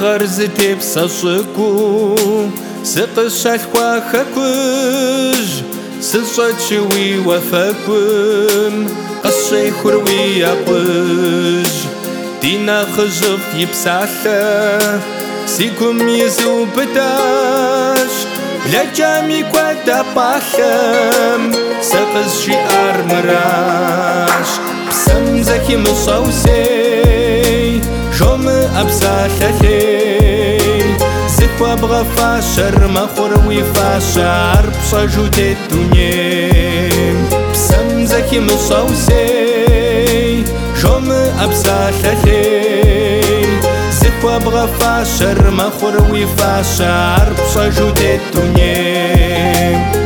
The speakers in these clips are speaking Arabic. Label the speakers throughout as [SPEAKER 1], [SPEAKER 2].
[SPEAKER 1] غرزتي بصشكو سقشال خواخكوج سشتشوي وفاكم قشي خروي يقوج دينا خجف يبساله سيكم يزو بداش لجامي كوادا باحم سقز شيار مراش بسم زكي مصوصي شوم أبساحلي زكوا بغفا شر مخروي فاشار بصجود الدنيا بسم زكي مصوصي شوم أبساحلي زكوا بغفا شر مخروي فاشار بصجود الدنيا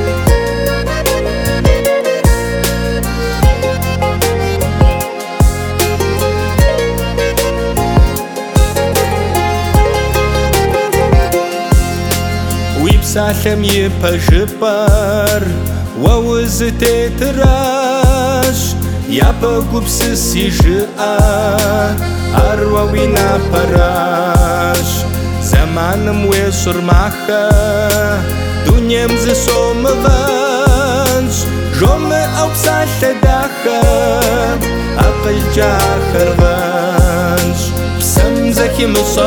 [SPEAKER 1] سالم يبجبر ووزتي تراش يابقو بسسي جاء أروينا براش زمان مويسر معها دنيا مزسو مغانش جوم أو بسالة داخا أقل جاخر غانش بسم زكي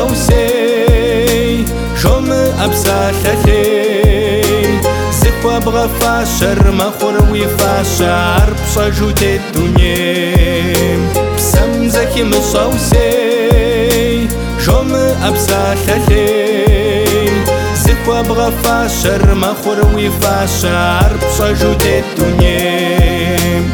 [SPEAKER 1] مصوصي شوم أبساحلي زكوا بغفا شر مخروي فاشار بصجود الدنيا بسم زكي مصوصي شوم أبساحلي زكوا بغفا شر مخروي فاشار بصجود الدنيا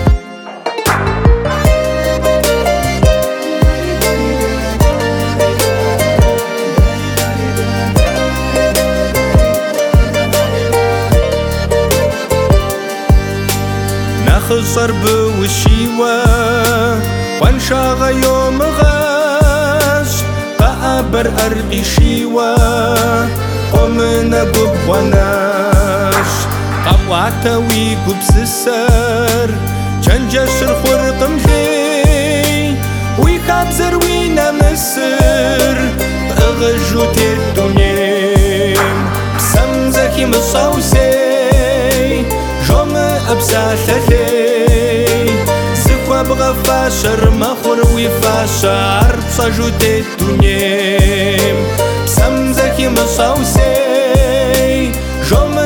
[SPEAKER 1] خسر بوشيوة وانشاغ يوم غاش قابر أرقي شيوة قمنا ببوناش قبعتوي قبس السر جنجش الخرق مخي ويخابزر وينا مصر بأغجوت الدنيا بسم زكي مصوصي جوم أبساحلي زكوا بغفا شر مخروي فاشار بصجود الدنيا بسم زكي مصوصي جوم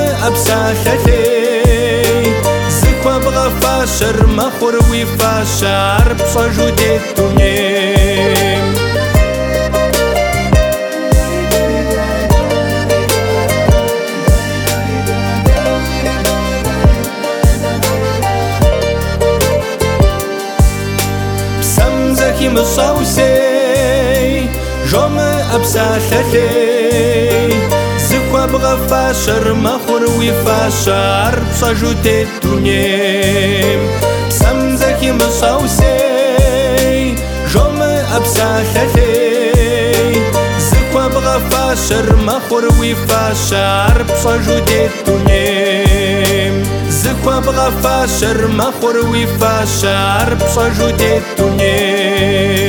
[SPEAKER 1] أبساحلي زكوا بغفا شر مخروي فاشار بصجود الدنيا زكي مصوصي جوم أبساحلي زكوا بغفا شر مخروي فاشار بصجود الدنيا بسم زكي مصوصي جوم أبساحلي زكوا بغفا شر مخروي فاشار بصجود الدنيا زكوا بغفا شر مخروي فاشار بصجود الدنيا